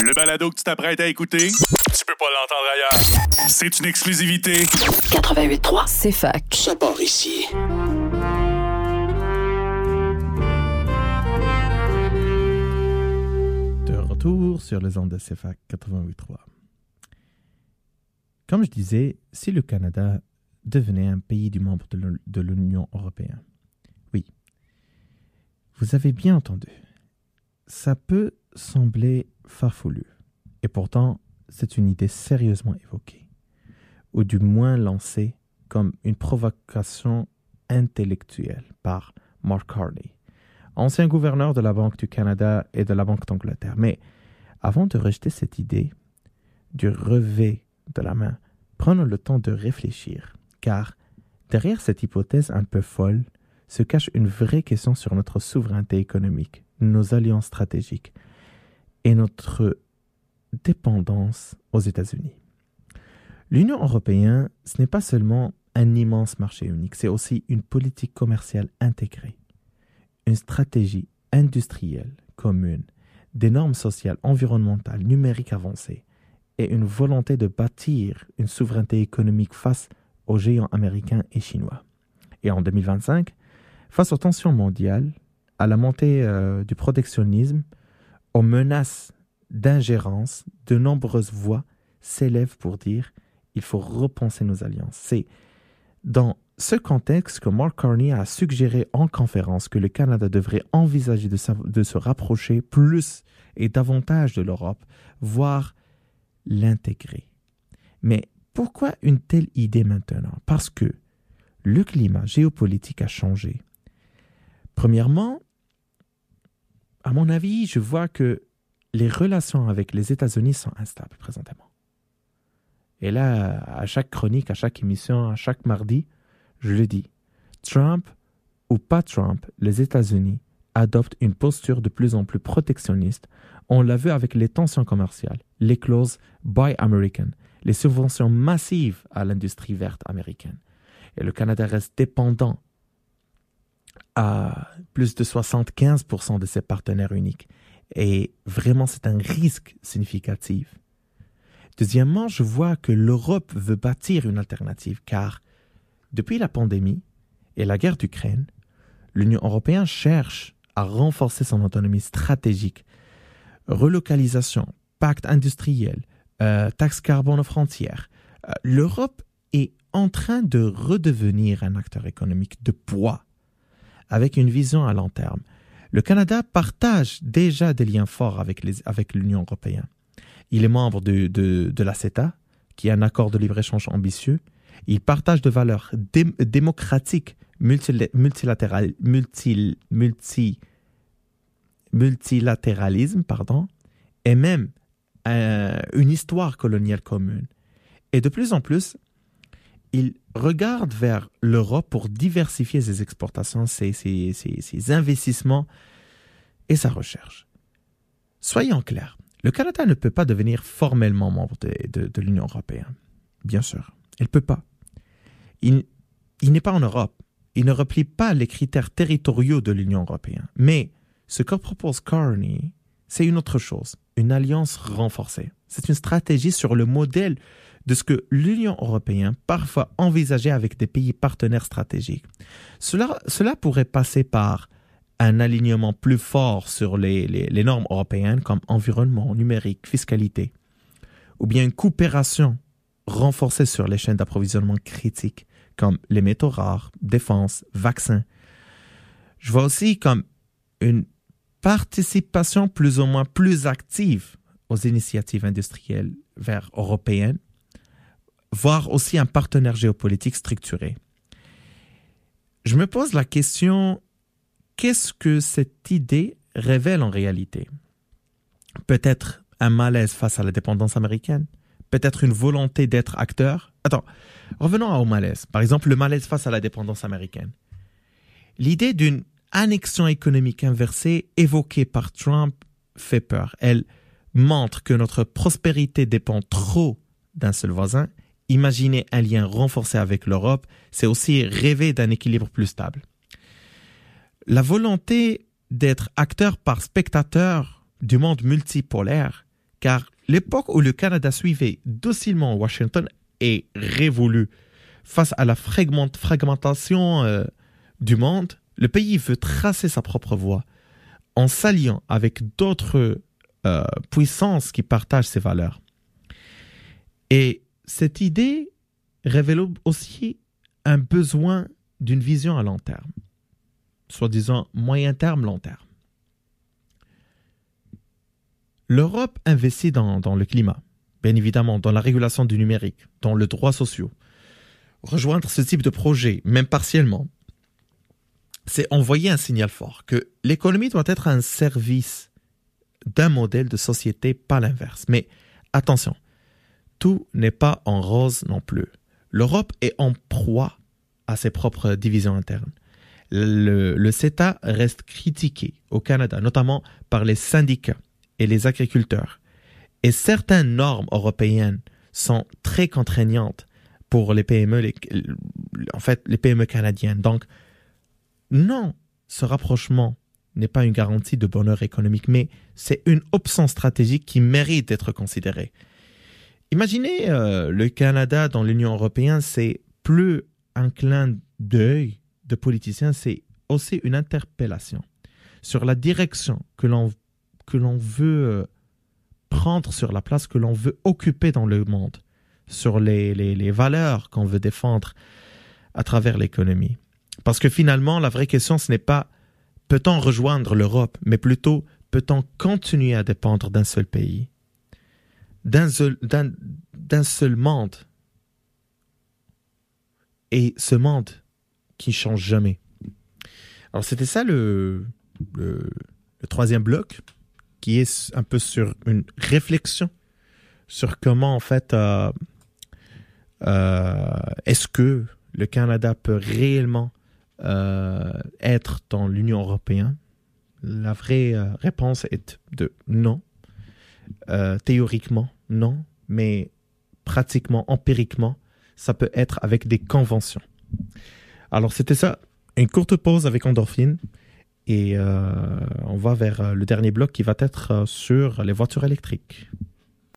Le balado que tu t'apprêtes à écouter, tu peux pas l'entendre ailleurs. C'est une exclusivité. 88.3, c'est fac. Ça part ici. De retour sur les ondes de CFAC 88.3. Comme je disais, si le Canada devenait un pays du membre de l'Union européenne, oui, vous avez bien entendu, ça peut sembler farfelu, et pourtant c'est une idée sérieusement évoquée, ou du moins lancée comme une provocation intellectuelle par Mark Carney, ancien gouverneur de la Banque du Canada et de la Banque d'Angleterre. Mais avant de rejeter cette idée, du revers de la main, prenons le temps de réfléchir, car derrière cette hypothèse un peu folle se cache une vraie question sur notre souveraineté économique, nos alliances stratégiques et notre dépendance aux États-Unis. L'Union européenne, ce n'est pas seulement un immense marché unique, c'est aussi une politique commerciale intégrée, une stratégie industrielle commune, des normes sociales, environnementales, numériques avancées et une volonté de bâtir une souveraineté économique face aux géants américains et chinois. Et en 2025, face aux tensions mondiales, à la montée du protectionnisme, aux menaces d'ingérence, de nombreuses voix s'élèvent pour dire qu'il faut repenser nos alliances. C'est dans ce contexte que Mark Carney a suggéré en conférence que le Canada devrait envisager de se rapprocher plus et davantage de l'Europe, voire l'intégrer. Mais pourquoi une telle idée maintenant? Parce que le climat géopolitique a changé. Premièrement, à mon avis, je vois que les relations avec les États-Unis sont instables présentement. Et là, à chaque chronique, à chaque émission, à chaque mardi, je le dis, Trump ou pas Trump, les États-Unis adoptent une posture de plus en plus protectionniste. On l'a vu avec les tensions commerciales, les clauses Buy American, les subventions massives à l'industrie verte américaine. Et le Canada reste dépendant à plus de 75% de ses partenaires uniques. Et vraiment, c'est un risque significatif. Deuxièmement, je vois que l'Europe veut bâtir une alternative, car depuis la pandémie et la guerre d'Ukraine, l'Union européenne cherche à renforcer son autonomie stratégique. Relocalisation, pacte industriel, taxe carbone aux frontières. L'Europe est en train de redevenir un acteur économique de poids, avec une vision à long terme. Le Canada partage déjà des liens forts avec l'Union européenne. Il est membre de la CETA, qui est un accord de libre-échange ambitieux. Il partage des valeurs démocratiques, multilatéralisme, et même une histoire coloniale commune. Et de plus en plus, il regarde vers l'Europe pour diversifier ses exportations, ses investissements et sa recherche. Soyons clairs, le Canada ne peut pas devenir formellement membre de l'Union européenne. Bien sûr, il ne peut pas. Il n'est pas en Europe. Il ne replie pas les critères territoriaux de l'Union européenne. Mais ce que propose Carney, c'est une autre chose, une alliance renforcée. C'est une stratégie sur le modèle de ce que l'Union européenne parfois envisageait avec des pays partenaires stratégiques. Cela pourrait passer par un alignement plus fort sur les normes européennes comme environnement, numérique, fiscalité, ou bien une coopération renforcée sur les chaînes d'approvisionnement critiques comme les métaux rares, défense, vaccins. Je vois aussi comme une participation plus ou moins plus active aux initiatives industrielles vers européennes, voire aussi un partenaire géopolitique structuré. Je me pose la question, qu'est-ce que cette idée révèle en réalité? Peut-être un malaise face à la dépendance américaine? Peut-être une volonté d'être acteur? Attends, revenons au malaise. Par exemple, le malaise face à la dépendance américaine. L'idée d'une annexion économique inversée évoquée par Trump fait peur. Elle montre que notre prospérité dépend trop d'un seul voisin. Imaginer un lien renforcé avec l'Europe, c'est aussi rêver d'un équilibre plus stable. La volonté d'être acteur par spectateur du monde multipolaire car l'époque où le Canada suivait docilement Washington est révolue. Face à la fragmentation du monde, le pays veut tracer sa propre voie en s'alliant avec d'autres puissances qui partagent ses valeurs. Et cette idée révèle aussi un besoin d'une vision à long terme, soi-disant moyen terme, long terme. L'Europe investit dans le climat, bien évidemment, dans la régulation du numérique, dans le droit social. Rejoindre ce type de projet, même partiellement, c'est envoyer un signal fort que l'économie doit être un service d'un modèle de société, pas l'inverse. Mais attention, tout n'est pas en rose non plus. L'Europe est en proie à ses propres divisions internes. Le CETA reste critiqué au Canada, notamment par les syndicats et les agriculteurs. Et certaines normes européennes sont très contraignantes pour les PME, les PME canadiennes. Donc, non, ce rapprochement n'est pas une garantie de bonheur économique, mais c'est une option stratégique qui mérite d'être considérée. Imaginez le Canada dans l'Union européenne, c'est plus un clin d'œil de politiciens, c'est aussi une interpellation sur la direction que l'on veut prendre sur la place que l'on veut occuper dans le monde, sur les valeurs qu'on veut défendre à travers l'économie. Parce que finalement, la vraie question, ce n'est pas peut-on rejoindre l'Europe, mais plutôt peut-on continuer à dépendre d'un seul pays, d'un seul monde, et ce monde qui ne change jamais. Alors c'était ça le troisième bloc, qui est un peu sur une réflexion sur comment en fait est-ce que le Canada peut réellement être dans l'Union européenne. La vraie réponse est de non. Théoriquement, non, mais pratiquement, empiriquement, ça peut être avec des conventions. Alors c'était ça, une courte pause avec Endorphine, et on va vers le dernier bloc qui va être sur les voitures électriques.